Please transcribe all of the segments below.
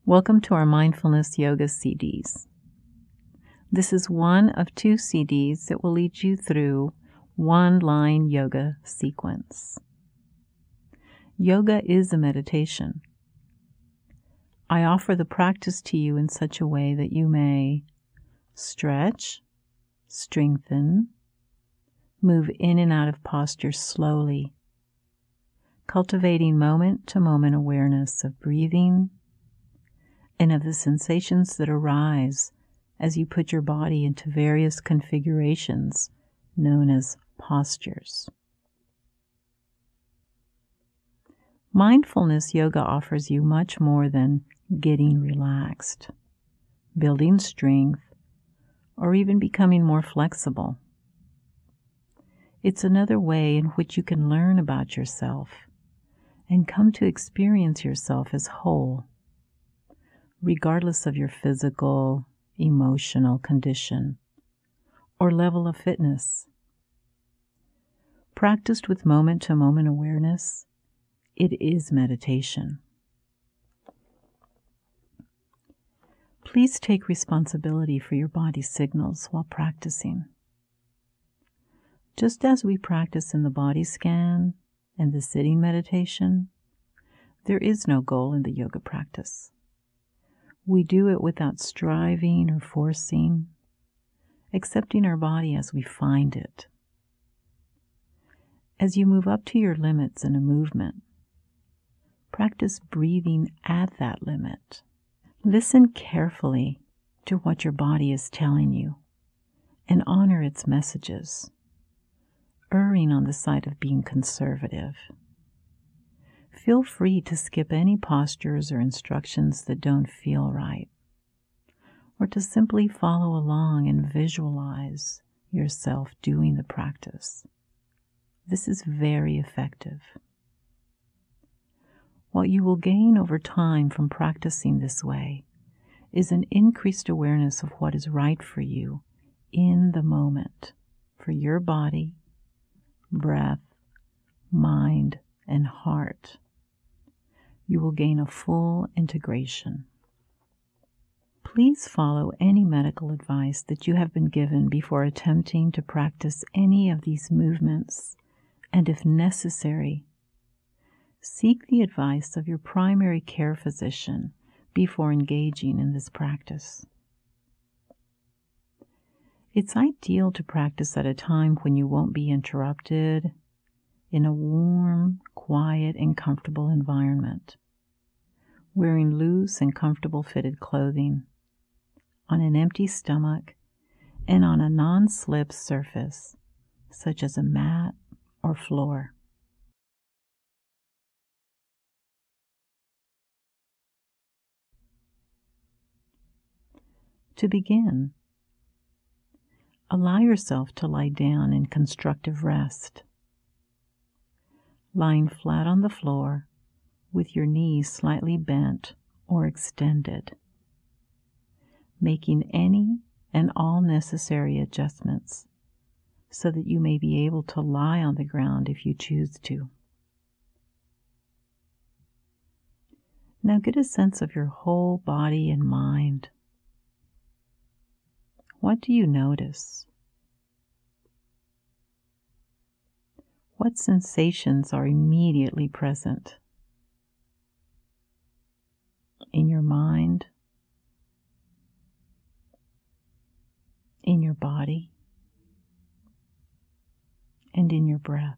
Welcome to our Mindfulness Yoga CDs. This is one of 2 CDs that will lead you through one-line yoga sequence. Yoga is a meditation. I offer the practice to you in such a way that you may stretch, strengthen, move in and out of posture slowly, cultivating moment-to-moment awareness of breathing and of the sensations that arise as you put your body into various configurations known as postures. Mindfulness yoga offers you much more than getting relaxed, building strength, or even becoming more flexible. It's another way in which you can learn about yourself and come to experience yourself as whole, regardless of your physical, emotional condition or level of fitness. Practiced with moment-to-moment awareness, it is meditation. Please take responsibility for your body's signals while practicing. Just as we practice in the body scan and the sitting meditation, there is no goal in the yoga practice. We do it without striving or forcing, accepting our body as we find it. As you move up to your limits in a movement, practice breathing at that limit. Listen carefully to what your body is telling you and honor its messages, erring on the side of being conservative. Feel free to skip any postures or instructions that don't feel right, or to simply follow along and visualize yourself doing the practice. This is very effective. What you will gain over time from practicing this way is an increased awareness of what is right for you in the moment, for your body, breath, mind, and heart. You will gain a full integration. Please follow any medical advice that you have been given before attempting to practice any of these movements, and if necessary, seek the advice of your primary care physician before engaging in this practice. It's ideal to practice at a time when you won't be interrupted, in a warm, quiet, and comfortable environment, wearing loose and comfortable fitted clothing, on an empty stomach, and on a non-slip surface, such as a mat or floor. To begin, allow yourself to lie down in constructive rest, lying flat on the floor with your knees slightly bent or extended, making any and all necessary adjustments so that you may be able to lie on the ground if you choose to. Now get a sense of your whole body and mind. What do you notice? What sensations are immediately present in your mind, in your body, and in your breath?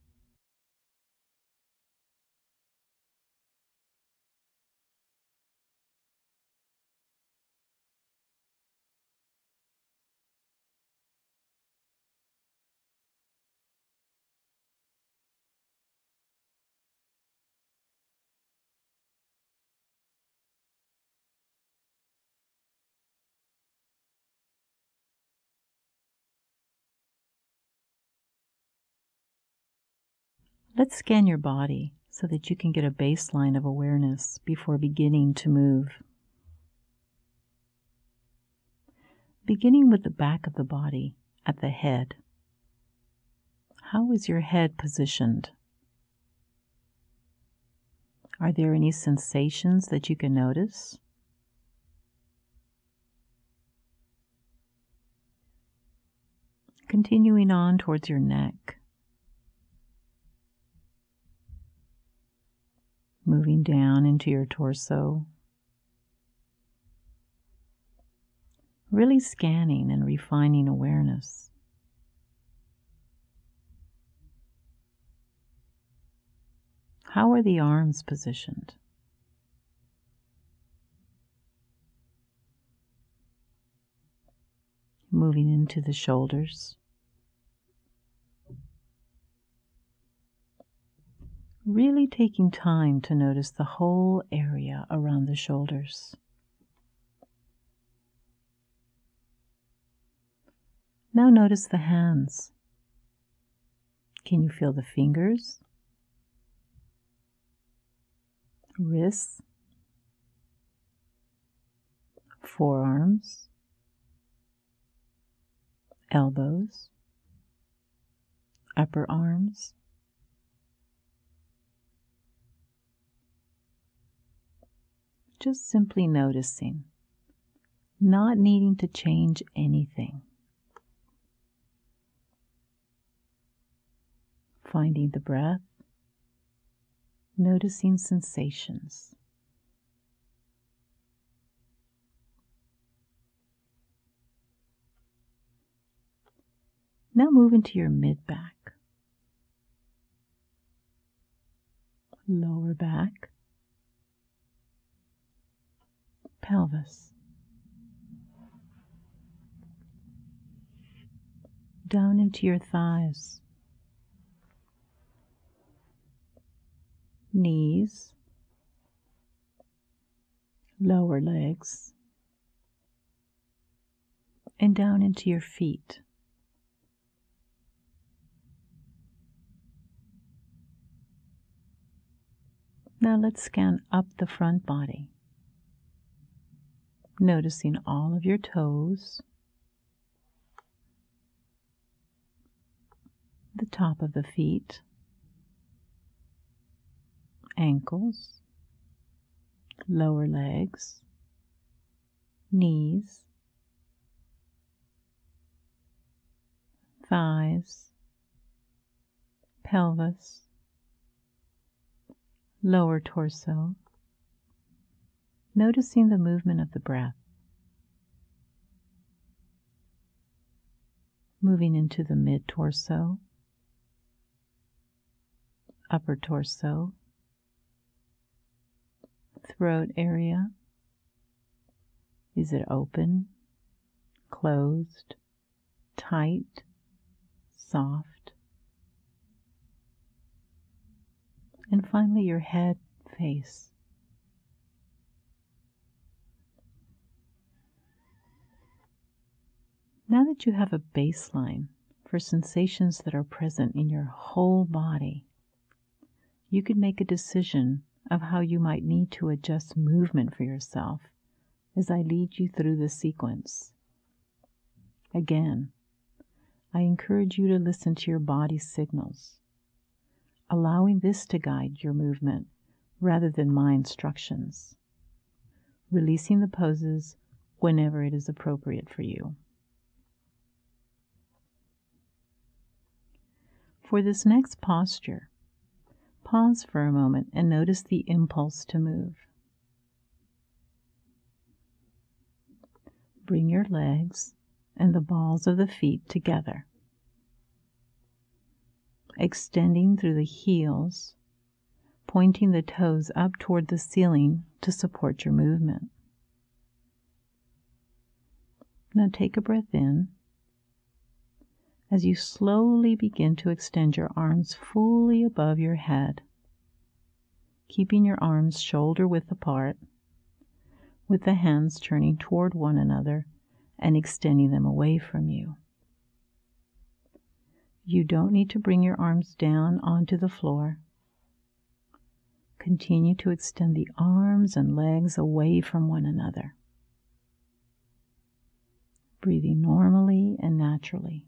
Let's scan your body so that you can get a baseline of awareness before beginning to move. Beginning with the back of the body at the head. How is your head positioned? Are there any sensations that you can notice Continuing on towards your neck, moving down into your torso, really scanning and refining awareness. How are the arms positioned? Moving into the shoulders. Really taking time to notice the whole area around the shoulders. Now notice the hands. Can you feel the fingers, wrists, forearms, elbows, upper arms? Just simply noticing, not needing to change anything. Finding the breath, noticing sensations. Now move into your mid-back, lower back, pelvis, down into your thighs, knees, lower legs, and down into your feet. Now let's scan up the front body, noticing all of your toes, the top of the feet, ankles, lower legs, knees, thighs, pelvis, lower torso, noticing the movement of the breath. Moving into the mid-torso, upper torso, throat area. Is it open, closed, tight, soft? And finally your head, face. Now that you have a baseline for sensations that are present in your whole body, you can make a decision of how you might need to adjust movement for yourself as I lead you through the sequence. Again, I encourage you to listen to your body's signals, allowing this to guide your movement rather than my instructions, releasing the poses whenever it is appropriate for you. For this next posture, pause for a moment and notice the impulse to move. Bring your legs and the balls of the feet together, extending through the heels, pointing the toes up toward the ceiling to support your movement. Now take a breath in as you slowly begin to extend your arms fully above your head, keeping your arms shoulder-width apart, with the hands turning toward one another and extending them away from you. You don't need to bring your arms down onto the floor. Continue to extend the arms and legs away from one another, breathing normally and naturally.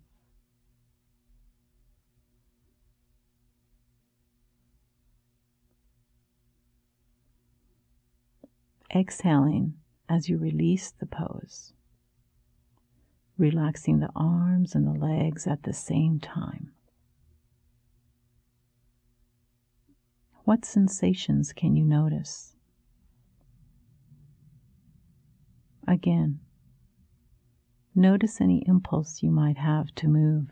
Exhaling as you release the pose, relaxing the arms and the legs at the same time. What sensations can you notice? Again, notice any impulse you might have to move.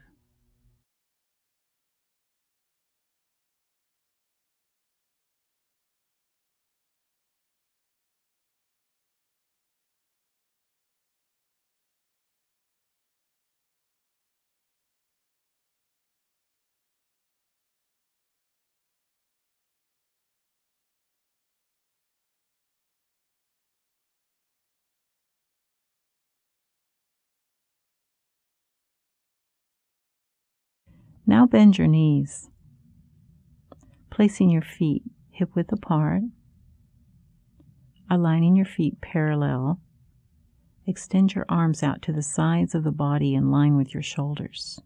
Now bend your knees, placing your feet hip-width apart, aligning your feet parallel. Extend your arms out to the sides of the body in line with your shoulders.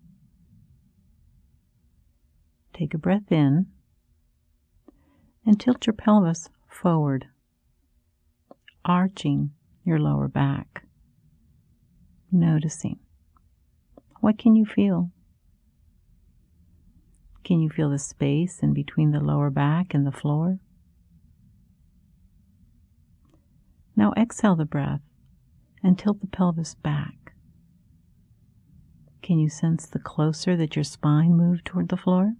Take a breath in and tilt your pelvis forward, arching your lower back. Noticing. What can you feel? Can you feel the space in between the lower back and the floor? Now exhale the breath and tilt the pelvis back. Can you sense the closer that your spine moved toward the floor?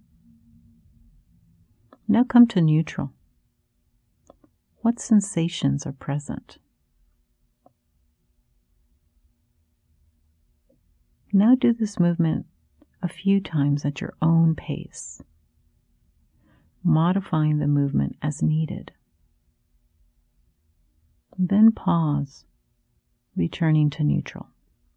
Now come to neutral. What sensations are present? Now do this movement a few times at your own pace, modifying the movement as needed. Then pause, returning to neutral.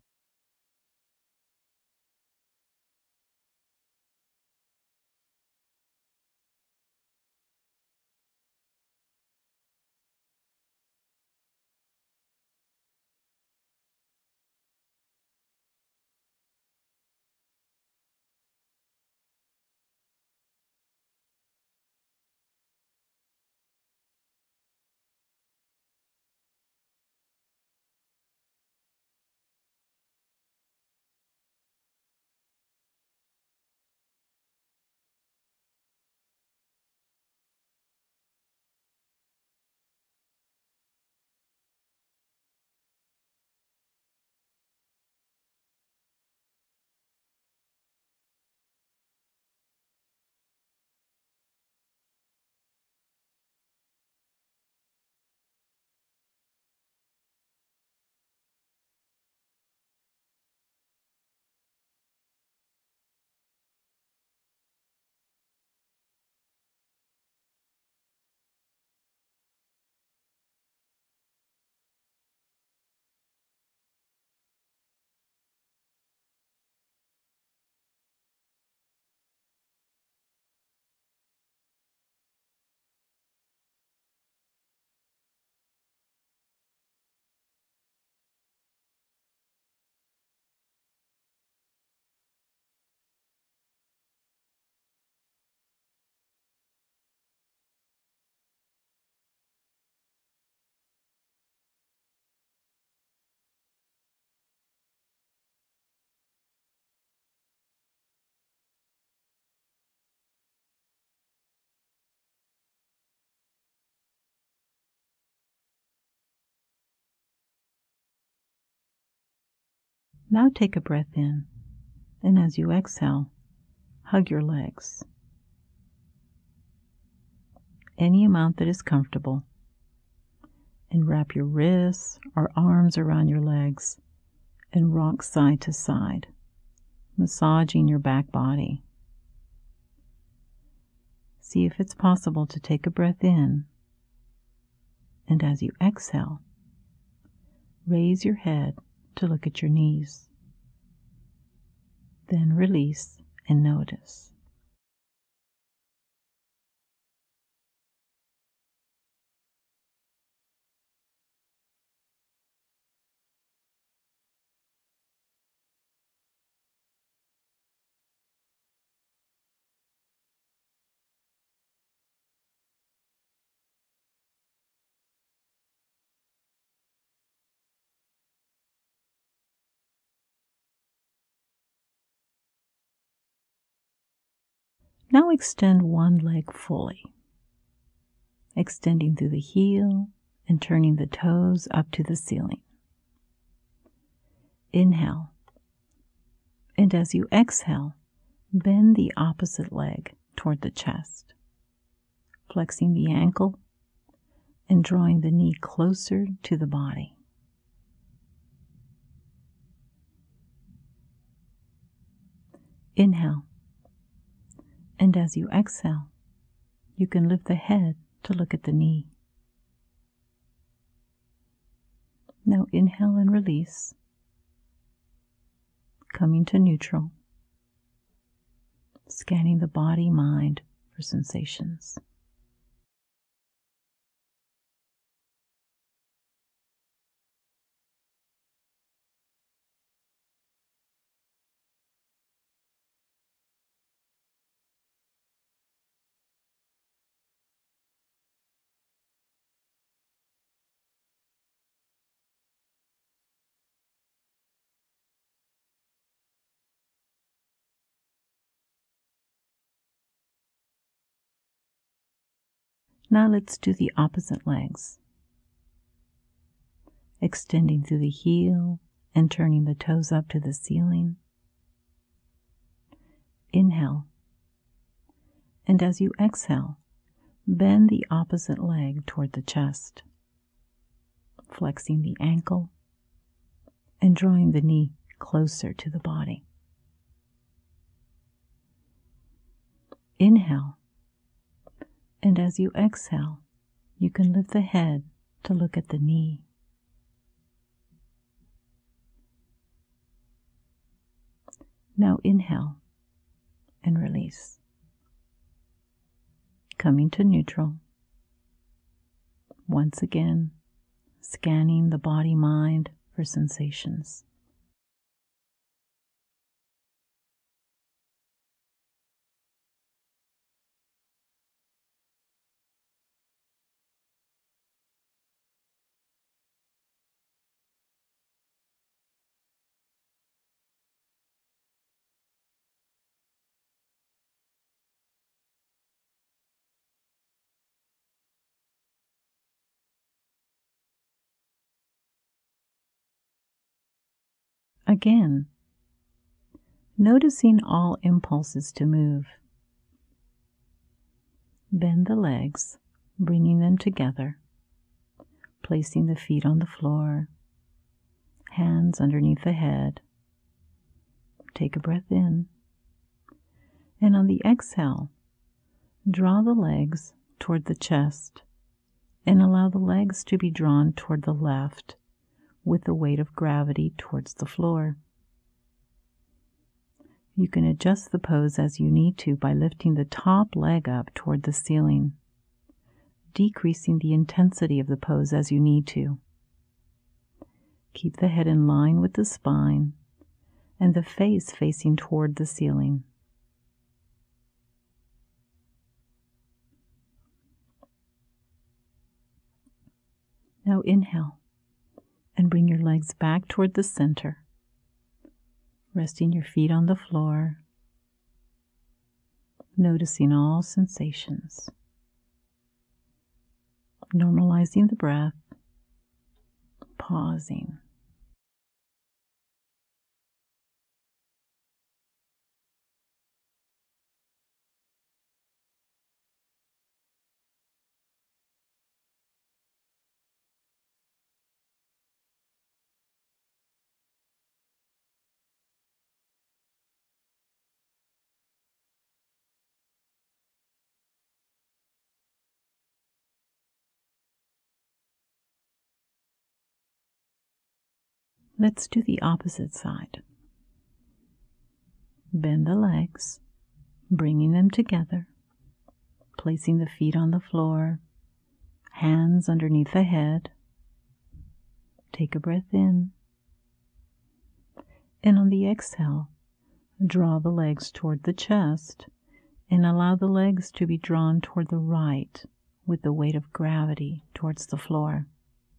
Now take a breath in, and as you exhale, hug your legs. Any amount that is comfortable, and wrap your wrists or arms around your legs and rock side to side, massaging your back body. See if it's possible to take a breath in, and as you exhale, raise your head to look at your knees. Then release and notice. Now extend one leg fully, extending through the heel and turning the toes up to the ceiling. Inhale, and as you exhale, bend the opposite leg toward the chest, flexing the ankle and drawing the knee closer to the body. Inhale, and as you exhale, you can lift the head to look at the knee. Now inhale and release, coming to neutral, scanning the body, mind for sensations. Now let's do the opposite legs. Extending through the heel and turning the toes up to the ceiling. Inhale, and as you exhale, bend the opposite leg toward the chest, flexing the ankle and drawing the knee closer to the body. Inhale, and as you exhale, you can lift the head to look at the knee. Now inhale and release, coming to neutral. Once again, scanning the body, mind for sensations. Again, noticing all impulses to move. Bend the legs, bringing them together, placing the feet on the floor, hands underneath the head. Take a breath in, and on the exhale, draw the legs toward the chest and allow the legs to be drawn toward the left with the weight of gravity towards the floor. You can adjust the pose as you need to by lifting the top leg up toward the ceiling, decreasing the intensity of the pose as you need to. Keep the head in line with the spine and the face facing toward the ceiling. Now inhale and bring your legs back toward the center, resting your feet on the floor, noticing all sensations, normalizing the breath, pausing. Let's do the opposite side. Bend the legs, bringing them together, placing the feet on the floor, hands underneath the head. Take a breath in, and on the exhale, draw the legs toward the chest and allow the legs to be drawn toward the right with the weight of gravity towards the floor.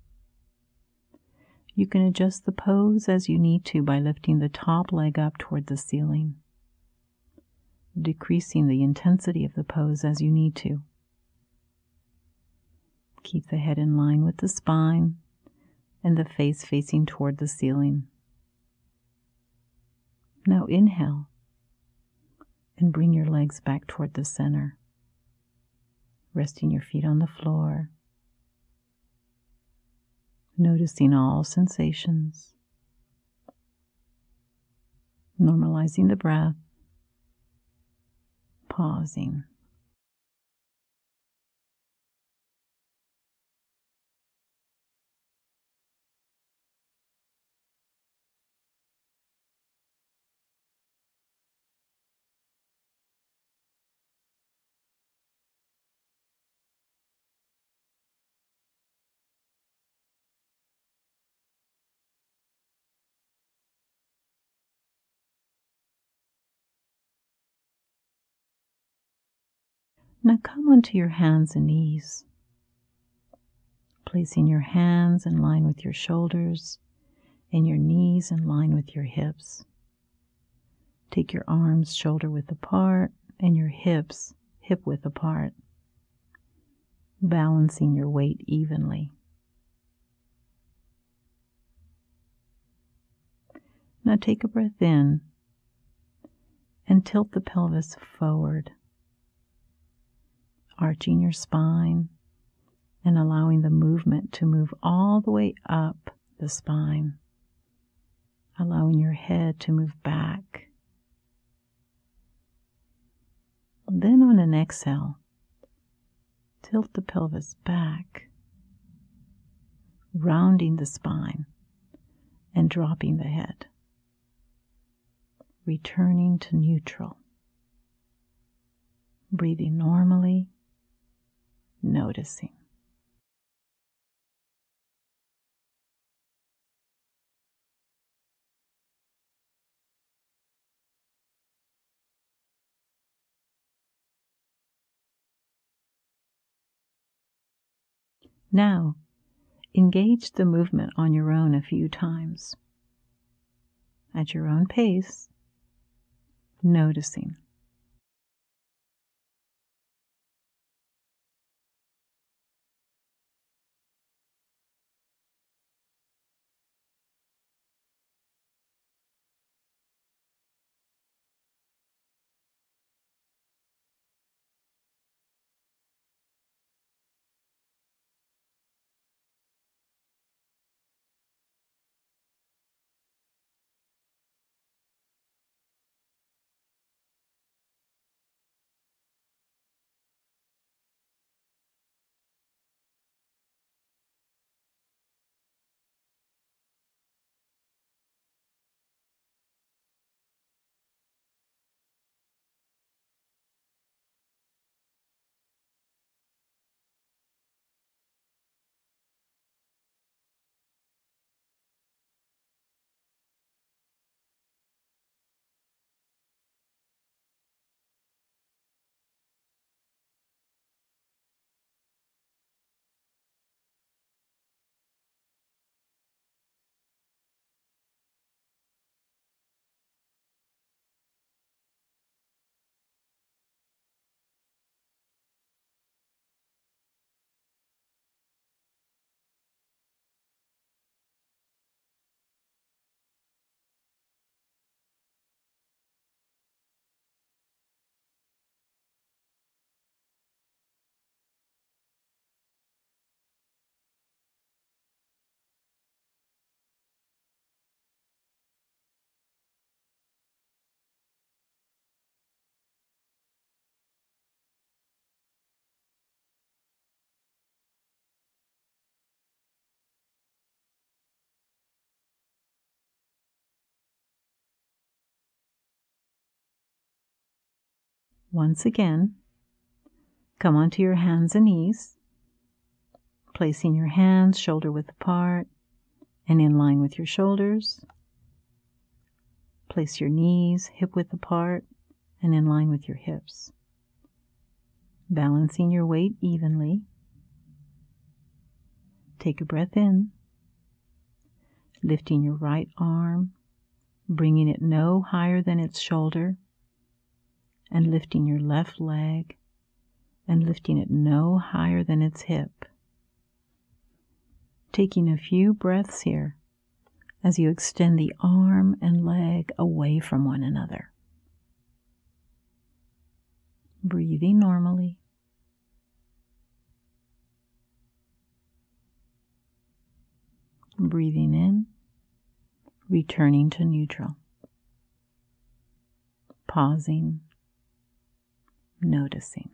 You can adjust the pose as you need to by lifting the top leg up toward the ceiling. decreasing the intensity of the pose as you need to. Keep the head in line with the spine and the face facing toward the ceiling. Now inhale and bring your legs back toward the center, resting your feet on the floor, noticing all sensations, normalizing the breath, pausing. Now come onto your hands and knees, placing your hands in line with your shoulders and your knees in line with your hips. Take your arms shoulder width apart and your hips hip width apart, balancing your weight evenly. Now take a breath in and tilt the pelvis forward, arching your spine and allowing the movement to move all the way up the spine, allowing your head to move back. Then on an exhale, tilt the pelvis back, rounding the spine and dropping the head, returning to neutral. Breathing normally, noticing. Now, engage the movement on your own a few times. At your own pace, noticing. Once again, come onto your hands and knees, placing your hands shoulder width apart and in line with your shoulders. Place your knees hip width apart and in line with your hips, balancing your weight evenly. Take a breath in, lifting your right arm, bringing it no higher than its shoulder, and lifting your left leg and lifting it no higher than its hip. Taking a few breaths here as you extend the arm and leg away from one another. Breathing normally. Breathing in, returning to neutral. Pausing, noticing.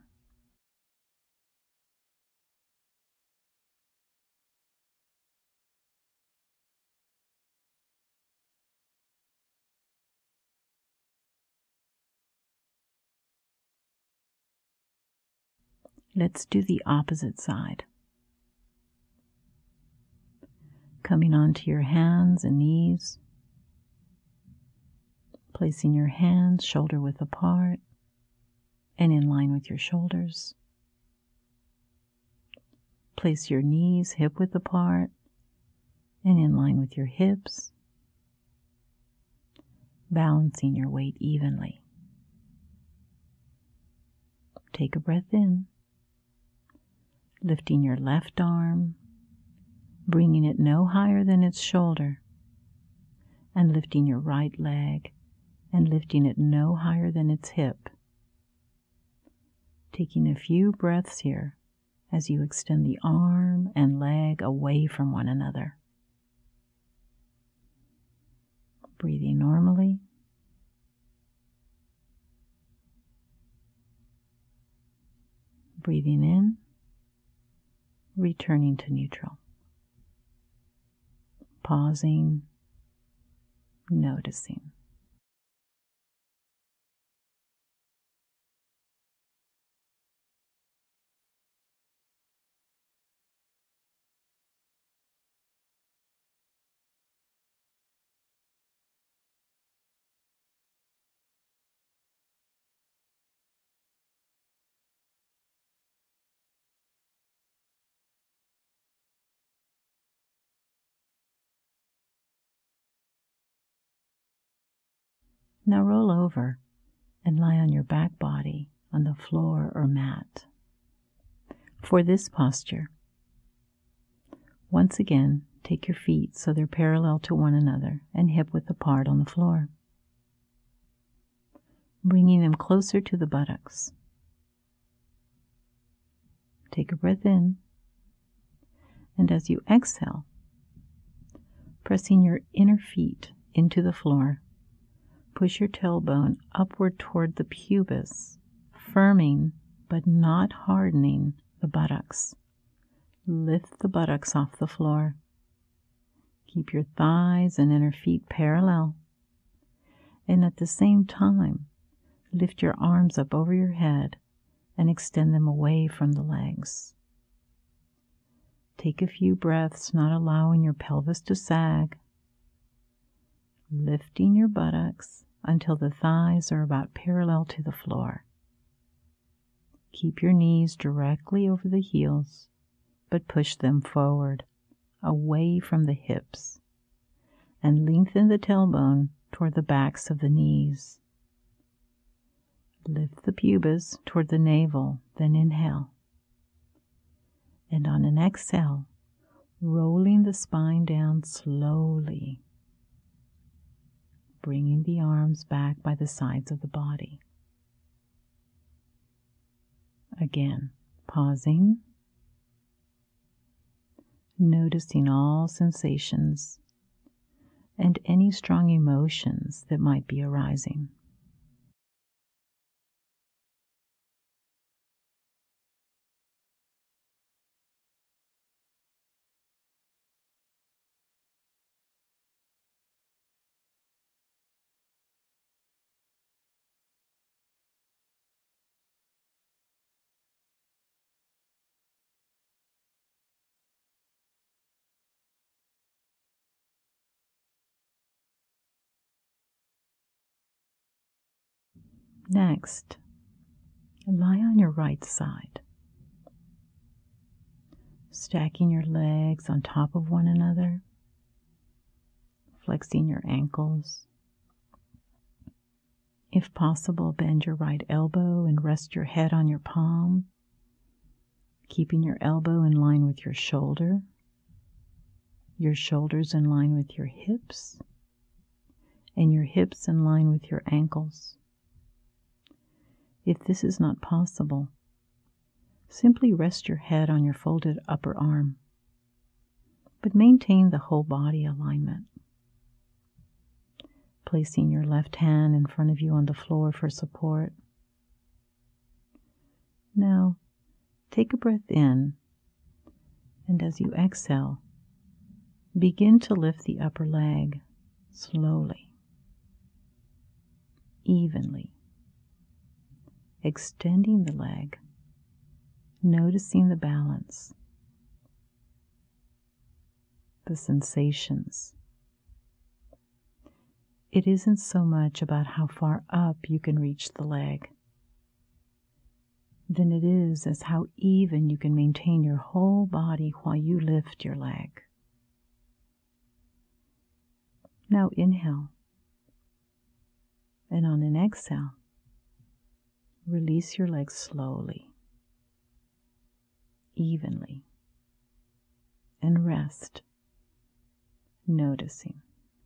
Let's do the opposite side. Coming onto your hands and knees, placing your hands shoulder width apart and in line with your shoulders. Place your knees hip width apart and in line with your hips, balancing your weight evenly. Take a breath in, lifting your left arm, bringing it no higher than its shoulder, and lifting your right leg and lifting it no higher than its hip. Taking a few breaths here as you extend the arm and leg away from one another. Breathing normally. Breathing in, returning to neutral. Pausing, noticing. Now roll over and lie on your back body on the floor or mat. For this posture, once again, take your feet so they're parallel to one another and hip width apart on the floor, bringing them closer to the buttocks. Take a breath in, and as you exhale, pressing your inner feet into the floor, push your tailbone upward toward the pubis, firming but not hardening the buttocks. Lift the buttocks off the floor. Keep your thighs and inner feet parallel, and at the same time, lift your arms up over your head and extend them away from the legs. Take a few breaths, not allowing your pelvis to sag, lifting your buttocks until the thighs are about parallel to the floor. Keep your knees directly over the heels, but push them forward, away from the hips, and lengthen the tailbone toward the backs of the knees. Lift the pubis toward the navel, then inhale. And on an exhale, rolling the spine down slowly, bringing the arms back by the sides of the body. Again, pausing, noticing all sensations and any strong emotions that might be arising. Next, lie on your right side, stacking your legs on top of one another, flexing your ankles, If possible, bend your right elbow and rest your head on your palm, keeping your elbow in line with your shoulders in line with your hips, and your hips in line with your ankles. If this is not possible, simply rest your head on your folded upper arm, but maintain the whole body alignment. Placing your left hand in front of you on the floor for support. Now, take a breath in, and as you exhale, begin to lift the upper leg slowly, evenly, extending the leg, noticing the balance, the sensations. It isn't so much about how far up you can reach the leg than it is as how even you can maintain your whole body while you lift your leg. Now inhale, and on an exhale, release your legs slowly, evenly, and rest, noticing.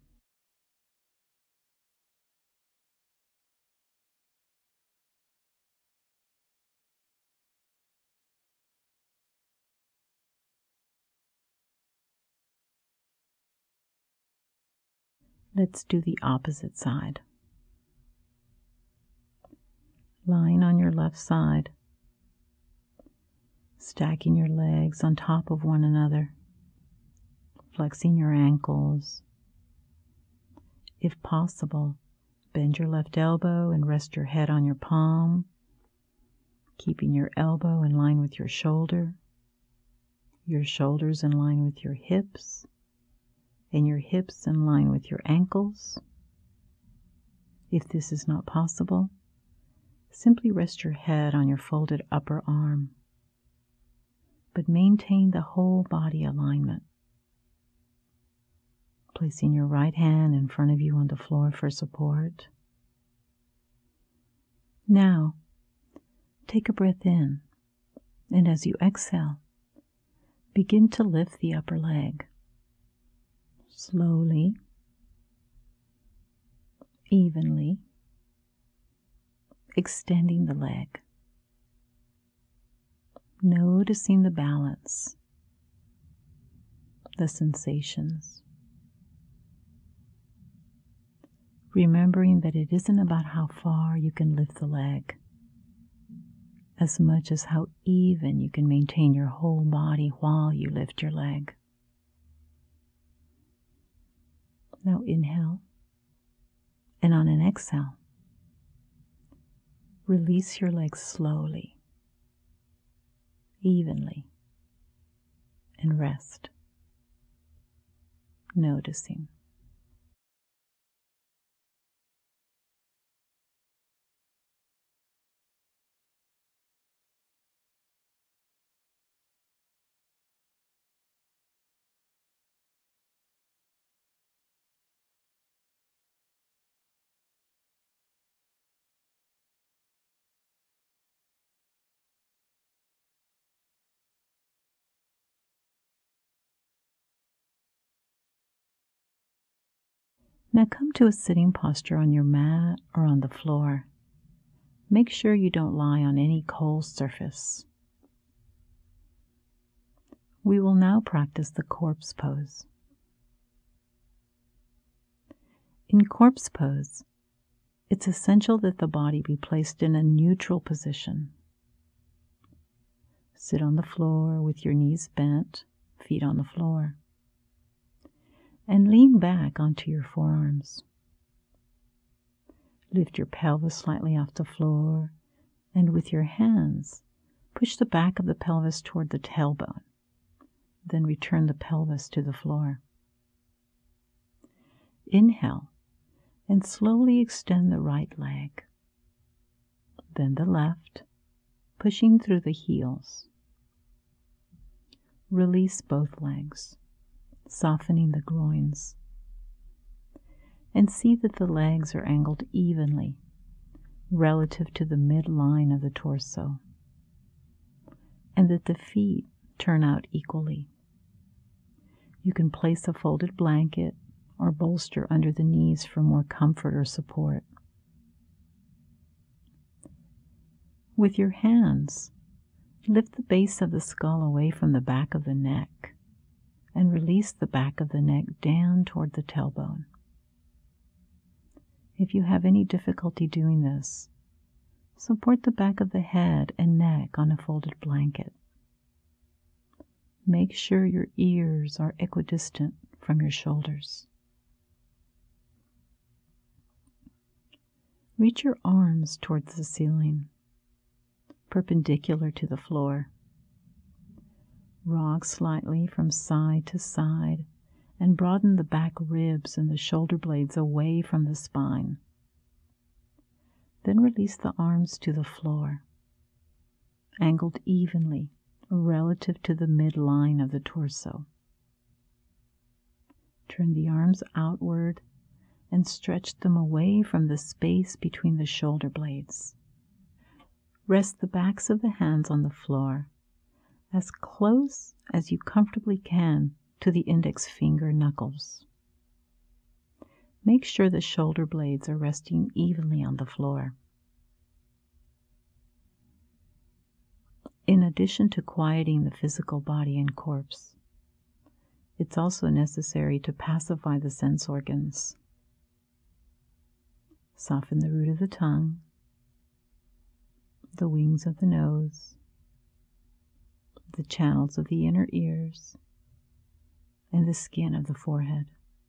Let's do the opposite side. Lying on your left side, stacking your legs on top of one another, flexing your ankles. If possible, bend your left elbow and rest your head on your palm, keeping your elbow in line with your shoulders in line with your hips, and your hips in line with your ankles. If this is not possible, simply rest your head on your folded upper arm, but maintain the whole body alignment. Placing your right hand in front of you on the floor for support. Now, take a breath in, and as you exhale, begin to lift the upper leg. Slowly, evenly, extending the leg, noticing the balance, the sensations, remembering that it isn't about how far you can lift the leg, as much as how even you can maintain your whole body while you lift your leg. Now inhale, and on an exhale, release your legs slowly, evenly, and rest, noticing. Now come to a sitting posture on your mat or on the floor. Make sure you don't lie on any cold surface. We will now practice the corpse pose. In corpse pose, it's essential that the body be placed in a neutral position. Sit on the floor with your knees bent, feet on the floor, and lean back onto your forearms. Lift your pelvis slightly off the floor, and with your hands, push the back of the pelvis toward the tailbone. Then return the pelvis to the floor. Inhale, and slowly extend the right leg. Then the left, pushing through the heels. Release both legs, softening the groins. And see that the legs are angled evenly, relative to the midline of the torso, and that the feet turn out equally. You can place a folded blanket or bolster under the knees for more comfort or support. With your hands, lift the base of the skull away from the back of the neck and release the back of the neck down toward the tailbone. If you have any difficulty doing this, support the back of the head and neck on a folded blanket. Make sure your ears are equidistant from your shoulders. Reach your arms towards the ceiling, perpendicular to the floor. Rock slightly from side to side and broaden the back ribs and the shoulder blades away from the spine. Then release the arms to the floor, angled evenly relative to the midline of the torso. Turn the arms outward and stretch them away from the space between the shoulder blades. Rest the backs of the hands on the floor as close as you comfortably can to the index finger knuckles. Make sure the shoulder blades are resting evenly on the floor. In addition to quieting the physical body and corpse, it's also necessary to pacify the sense organs. Soften the root of the tongue, the wings of the nose, the channels of the inner ears, and the skin of the forehead,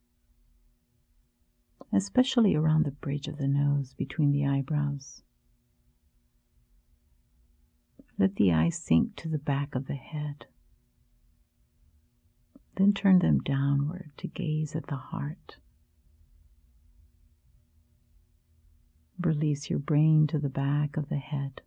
especially around the bridge of the nose between the eyebrows. Let the eyes sink to the back of the head. Then turn them downward to gaze at the heart. Release your brain to the back of the head.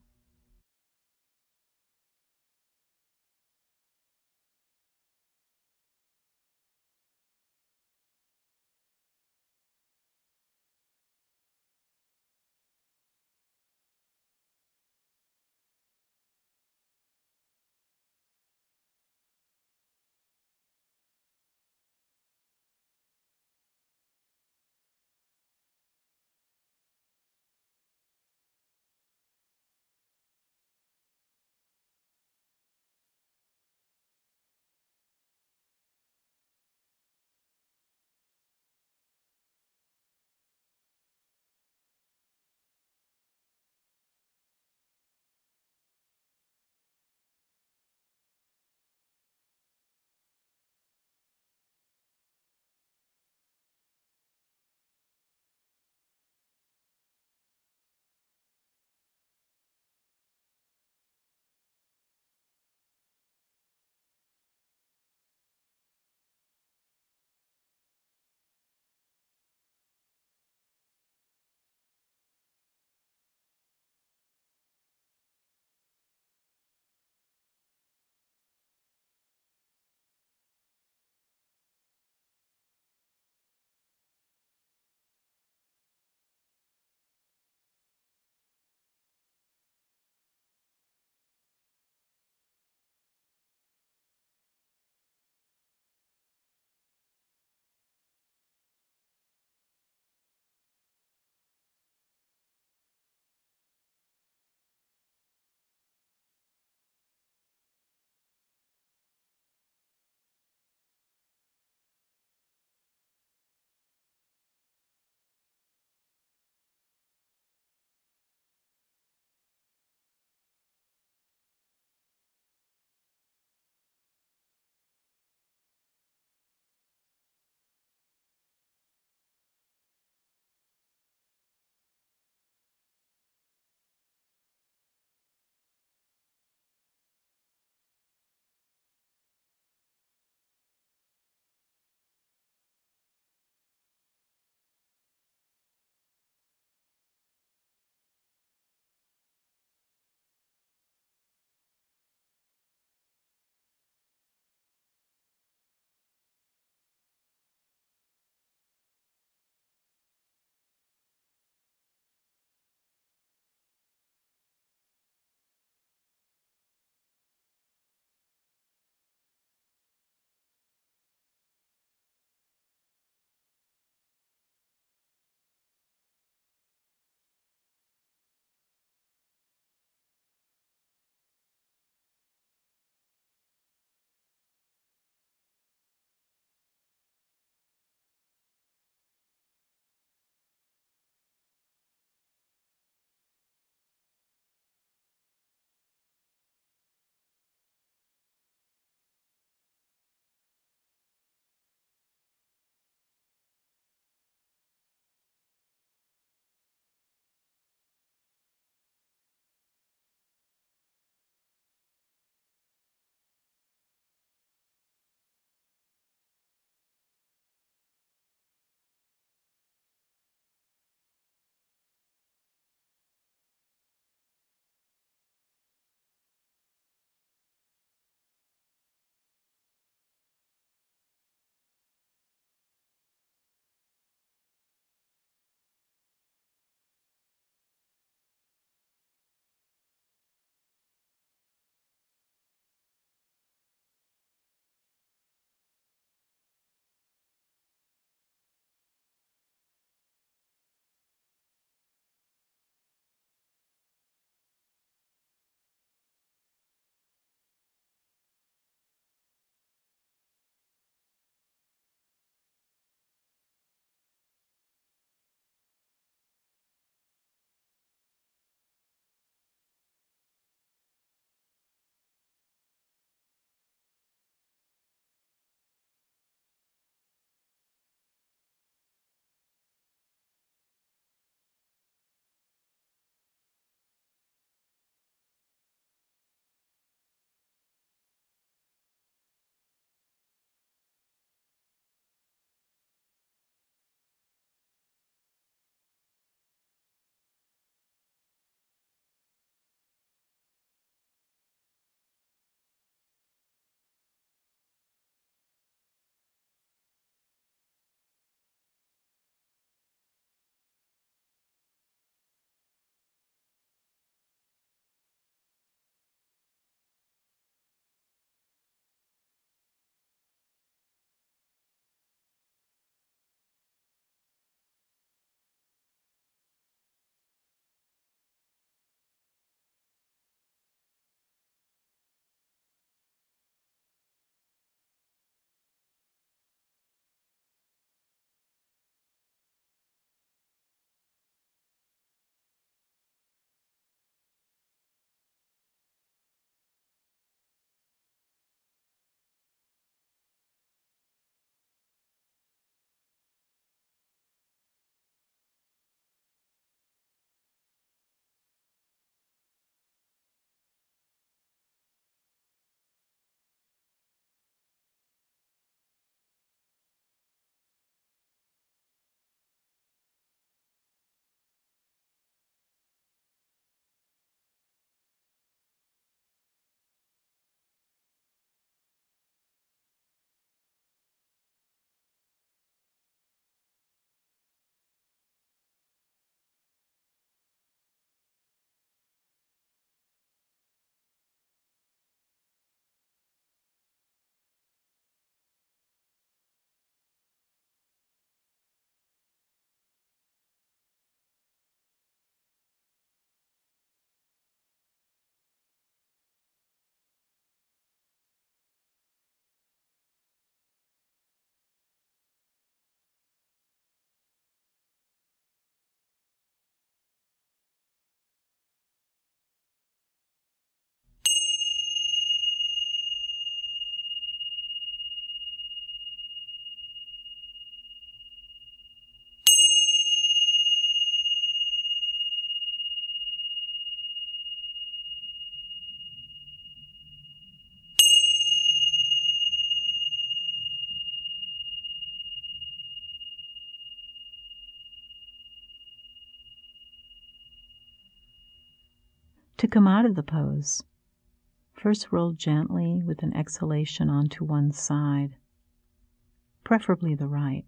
To come out of the pose, first roll gently with an exhalation onto one side, preferably the right.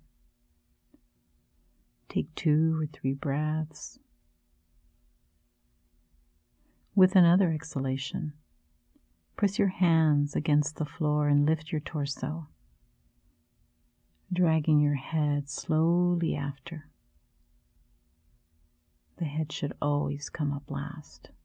Take 2 or 3 breaths. With another exhalation, press your hands against the floor and lift your torso, dragging your head slowly after. The head should always come up last.